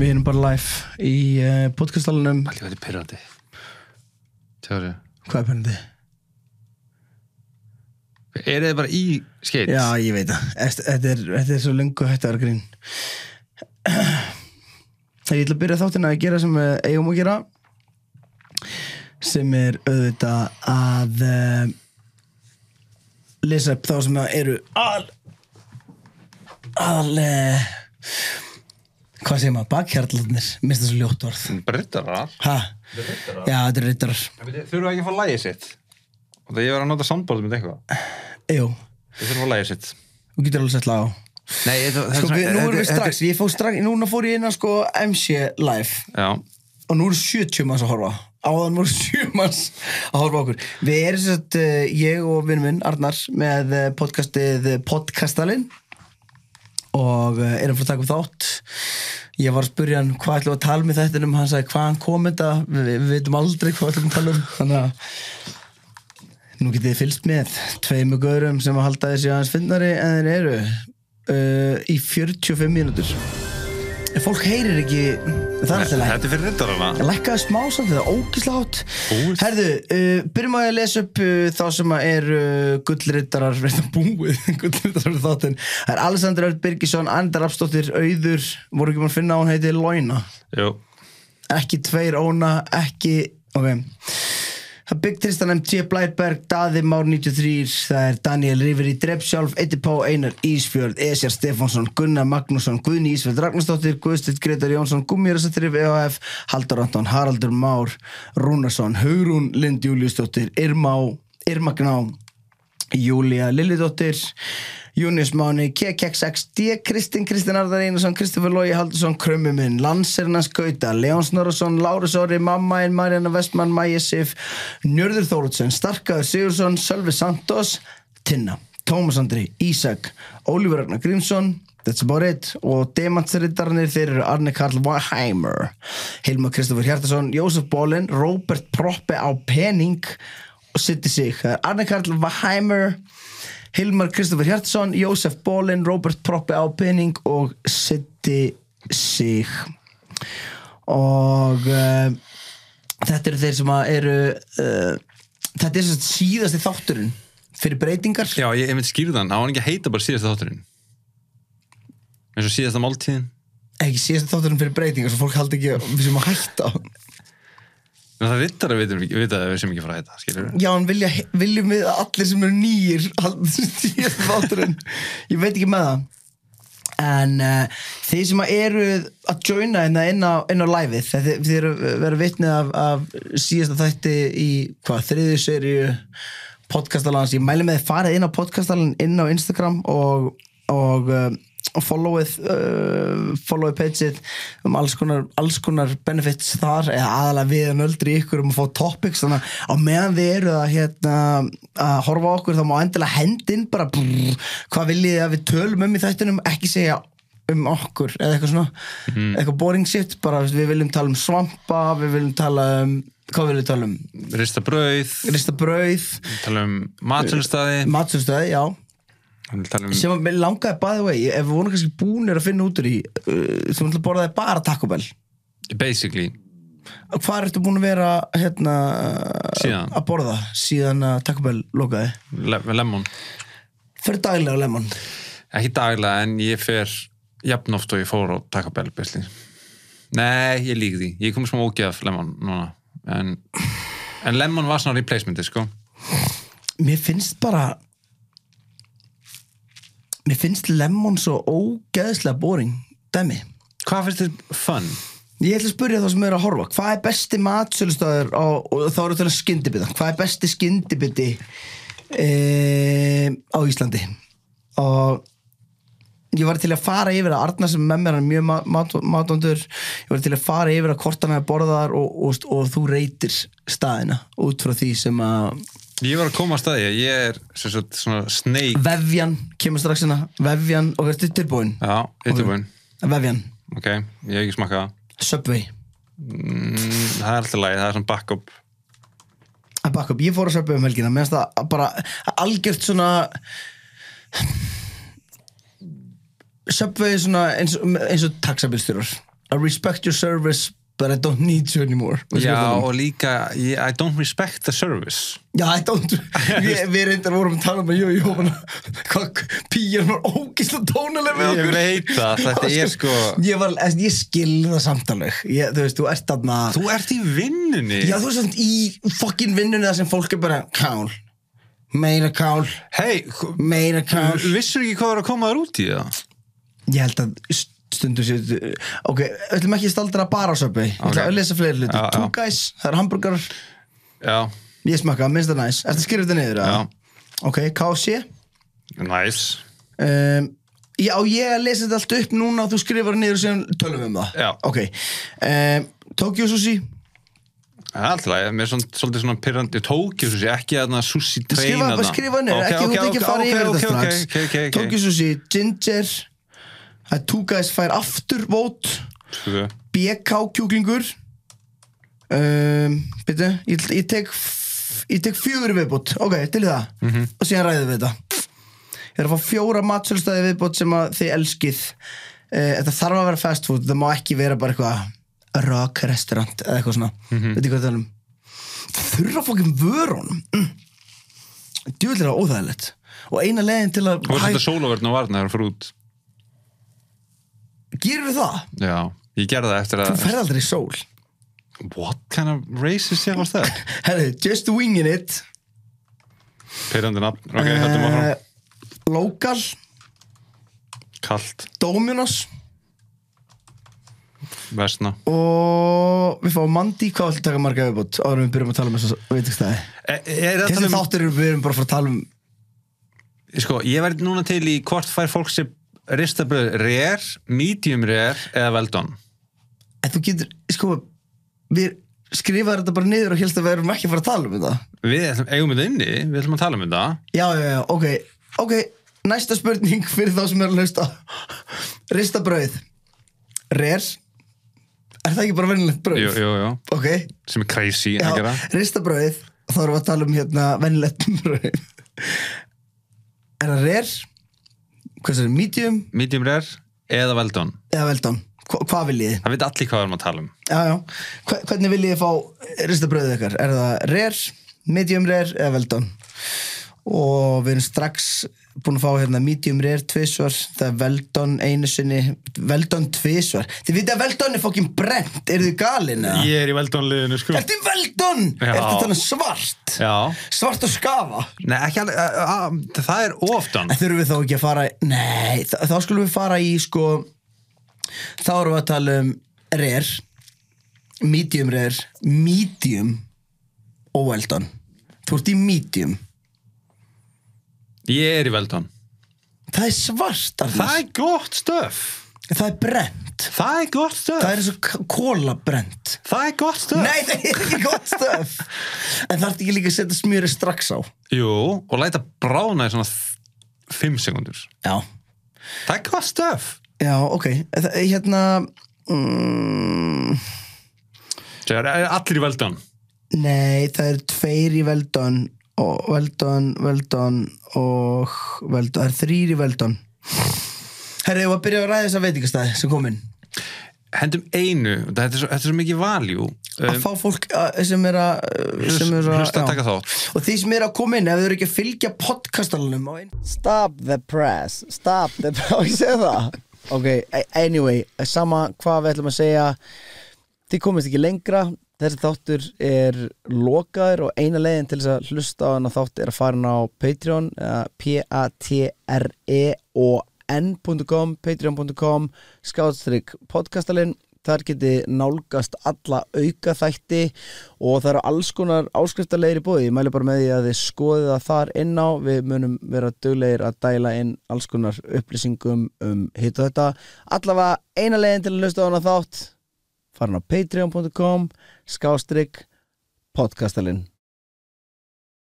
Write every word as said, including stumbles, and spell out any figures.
Við erum bara live í uh, podcastalunum. Allir þetta er pirrandi. Tjóri. Hvað er pirrandi? Er þið bara í skeitt? Já, ég veit það. Þetta er, þetta er svo löngu hægt að vera grín. Þegar ég ætla að byrja þáttina að gera sem við eigum að gera, sem er auðvitað að uh, lesa upp þá sem eru al al uh, hvað segir maður, bakhjarlarnir, minnst það svo ljótt orð. Bara rittarar. Hæ? Rittarar. Já, þetta er rittarar. Þurfa ekki að fá lagið sitt? Og það ég var að nota soundboard með eitthvað. Jú. Þið þurfa að fá lagið sitt. Þú getur alveg sett lag á. Nei, þetta Sko, við, nú erum við strax, ég fór strax, núna fór ég inn að sko M C live. Já. Og nú eru sjötíu manns að horfa. Áðan voru sjö manns að horfa á okkur. Við erum svo að ég og vinur minn, Arnar, með podcastið Podcastalinn. Og erum fyrir að taka upp þátt. Ég var að spyrja hann hvað ætlum að tala með þetta um, hann sagði hvaðan kom þetta, við, við veitum aldrei hvað ætlum að tala um, þannig að nú getið þið fylgst með tveimu gaurum sem að halda þessi aðeins finnari en þeir eru uh, í fjörutíu og fimm mínútur. Fólk heyrir ekki, það er alltaf læk. Þetta er fyrir rittarana. Lækkaði smá samt, það er ógeðslega hátt. Herðu, uh, byrjum að lesa upp uh, þá sem að er uh, gullrittarar, verðan búið, gullrittarar þáttinn. Það er Alexander Örn Birgisson, Anita Rafnsdóttir, Auður, voru ekki maður að finna á hún heiti Lóina. Jú. Ekki tveir Óna, ekki, ok. Það Big Tristan M T Blæberg, Daði Már níutíu og þrjú, það er Daniel Riveri Drepsjálf, Edipó, Einar Ísfjörð, Esjar Stefánsson, Gunnar Magnússon, Guðni Ísfjörð Ragnarsdóttir, Guðsteinn Grétar Jónsson, Gúmmírasatrif E H F, Halldór Anton, Haraldur Már Rúnarsson, Hugrún Lind Júlíusdóttir, Irmá, Irma Gná, Júlía Lillidóttir, Június Máni, K K X X D, Kristinn, Kristinn Arðar Einarsson, Kristoffer Logi Haldursson, Krummi minn, Lansernas Gauta, Leon Snorrason, Lárus Orri, Mamma en Marjana Vestmann, Maja Sif, Njörður Þóruðsson, Starkaður Sigursson, Sölvi Santos, Tinna, Tómas Andri, Ísak, Ólífur Ragnar Grímsson, that's about it, og demantsrittarnir þeir eru Arne Karl Waheimer, Hilmar Kristoffer Hjartarsson, Jósef Bólin, Róbert Proppe á pening og Sitti sig. Arne Karl Waheimer, Hilmar Kristoffer Hjartarsson, Jósef Bólin, Róbert Proppe á pening og Sitti sig. Og uh, þetta eru þeir sem að eru uh, þetta er svo síðasti þátturinn fyrir breytingar. Já, ég, ég myndi skýrðan, á hann ekki að heita bara síðasta þátturinn. Eins og síðasta máltíðin. Ekki síðasti þátturinn fyrir breytingar, svo fólk haldi ekki við sem að hætta. En það vittar að við vita að við sem ekki fara að heita, skilur við? Já, en vilja, viljum við að allir sem eru nýjir haldi síðasta þátturinn. Ég veit ekki með það. En uh, þeir sem eru að joina hérna inn á, inn á liveið, þeir, þeir eru verið vitnið af, af síðasta þætti í hvað, þriðju seríu podcastalans. Ég mæli með þið farið inn á podcastalan inn á Instagram og, og uh, og followið uh, followið pageið um alls konar, alls konar benefits þar, eða aðalega við að nöldri ykkur um að fá topics, þannig að á meðan við eru að, hérna, að horfa á okkur þá má endilega hendin bara brrr, hvað viljið að við tölum um í þættinum, ekki segja um okkur eða eitthvað svona, mm. eitthvað boring shit, bara við viljum tala um svampa, við viljum tala um hvað viljum við tala um? Rista brauð, Rista brauð, tala um matsölustaði, matsölustaði, já. Um... sem að mér langaði by the way, ef við vorum kannski búnir að finna út úr í uh, þú ætla að borða þig bara Taco Bell basically. Hvað ertu búin að vera hérna síðan að borða síðan að Taco Bell lokaði? Le lemon. Fyrir daglega lemon? Ekki daglega, en ég fer jafn oft og ég fór á Taco Bell basically. Nei, ég lík því, ég kom smá ógeð lemon núna, en, en lemon var svona replacementi, sko. Mér finnst bara Mér finnst lemon svo ógeðslega boring dæmi. Hvað finnst þér fun? Ég ætla að spyrja þá sem eru að horfa. Hvað er besti matsölustaður á, og þá eru til að skyndibita. Hvað er besti skyndibiti e, á Íslandi? Og ég var til að fara yfir að Arnar sem með mér er mjög mat, matóndur. Ég var til að fara yfir að hvort hann er borðar og, og, og þú reytir staðina út frá því sem að Ég var að koma að staði, ég er svona, svona snake. Vefjan, kemur strax hérna. Vefjan, og ertu tilbúin? Já, ég er tilbúin. Okay. Vefjan. Ok, ég hef ekki smakkað það. Subway. Mm, það er alltaf lagi, það er svona backup. Að backup, ég fór að Subway um helgina, meðan það bara algjört svona Subway svona eins, eins og taxabílstjórar. I respect your service but I don't need you anymore. Já, og líka I don't respect the service. Já, I don't Við, við reyndar vorum að tala um að jú, jú hvað píjan var ógeðslega tónuleg með okkur. Ég veit það, þetta er sko Ég var, ég skil það samtaleg ég, Þú veist, þú ert þarna Þú ert í vinnunni. Já, þú ert samt í fucking vinnunni þar sem fólk er bara kál, meira kál Hey, meira kál. vissur ekki hvað er að koma þér út í það? Ég held að stundum sér ok, við ætlum ekki að staldra bara á Subway ég ætla að lesa fleiri hluti, Já, já. Two Guys það er hamburgarar, Já, ég smakka, minnst það næs ertu að skrifa þetta niður? Já. Ok, K F C nice. um, já, ég lesi þetta allt upp núna og þú skrifar niður og sem tölum við um það Já. ok, um, Tokyo Sushi Alltaf, mér er svona, svolítið svona pyrrandi Tókjó sushi, ekki þarna sushi train skrifa, þarna. skrifa niður, Ok, ekki, ok, þú ert ekki ok, að fara ok, yfir ok, þetta ok, strax ok, ok, ok. Tokyo Sushi, Ginger það er Two Guys fær aftur vót Tvö. B K kjúklingur um, byrju, ég, ég tek f- ég tek fjögur viðbót, ok, til í það Mhm. og síðan ræðum við þetta ég er að fá fjóra matsölustæði viðbót sem að þið elskið uh, þetta þarf að vera fast food, það má ekki vera bara eitthvað rock restaurant eða eitthvað svona Mhm. veit ekki hvað það er um þurra fókin vörun mm. djúvillir að óþægilegt og eina leiðin til að Þú veist þetta sólaverðin og varna þegar þú fyrir út. gerir við það? Já, ég gerði það eftir þú að ferð aldrei í sól What kind of racist ég varst það? herri, just winging it Pyrrandi nafn, ok, hættum áfram. uh, local Kalt, Dominos vesna. og við fáum Mandi, hvað ætlum að taka marga viðbót áður en við byrjum að tala um þess að veitingstæði Er, er það þessi tala um, þáttur erum við erum bara að fara að tala um sko, ég verði núna til í hvort fær fólk sér ristabröð rare, medium rare eða well done. en þú getur, sko við skrifaði þetta bara niður og helst að við erum ekki að fara að tala um þetta Við ætlum, eigum þetta inni, við ætlum að tala um þetta. já, já, já, ok, ok næsta spurning fyrir þá sem er að hlusta ristabrauð rare er það ekki bara venjulegt brauð? Jú, jú, jú, ok, sem er crazy já, að gera. ristabrauð þá erum við að tala um hérna venjulegt brauð er það rare hvað er það, medium Medium rare eða well done. eða well done, Hva, hvað vil ég? Það veit allir hvað við erum að tala um. Já, já, Hva, hvernig vil ég fá ristabrauðið ykkar? Er það rare, medium rare eða well done? Og við erum strax búin að fá hérna medium rare tvisvar, það er well done einu sinni, well done tvisvar þið vitið að well done er fokkin brent eru þið galin eða? Ég er í well done liðinu, sko. Ertu í well done? Já. Ertu þannig svart? Já. Svart og skafa? Nei, ekki alveg, uh, uh, það er oftan. En þurfum við þá ekki að fara nei, þá, þá skulum við fara í sko þá erum við að tala um rare medium rare, medium og well done þú ert í medium Ég er í well done. það er svart Arnar. Það er gott stöf. það er brent Það er gott stöf. það er eins og kóla brent Það er gott stöf. nei það er ekki gott stöf en það ert ekki líka að setja smjöri strax á Jú, og læta brána í svona fimm sekundur. já, Það er gott stöf. já ok það, hérna mm, Það er allir í well done. nei það er tveir í well done og well done, well done og well done, það er þrýr í well done herri, ég var að byrja að ræða þessa veitingastæði sem kom inn Hendum einu, þetta er svo, þetta er svo mikið value. að fá fólk að, sem er að sem er að, Hlusta að já. taka þátt. og því sem er að koma inn, ef þau eru ekki að fylgja podcastalunum á inn stop the press, stop the press og ég segi það ok, anyway, sama hvað við ætlum að segja þið komist ekki lengra þessi þáttur er lokaður og eina leiðin til þess að hlusta á hana þátt er að fara inn á Patreon p a t r e o n punktur com patreon punktur com skástrík podcastalinn þar geti nálgast alla auka þætti og það eru alls konar áskriftarlegir í boði ég mæli bara með því að þið skoðið það þar inn á við munum vera duglegir að dæla inn alls konar upplýsingum um hitt og þetta allavega eina leiðin til að hlusta á hana þátt farin á patreon punktur com skástrík podcastalinn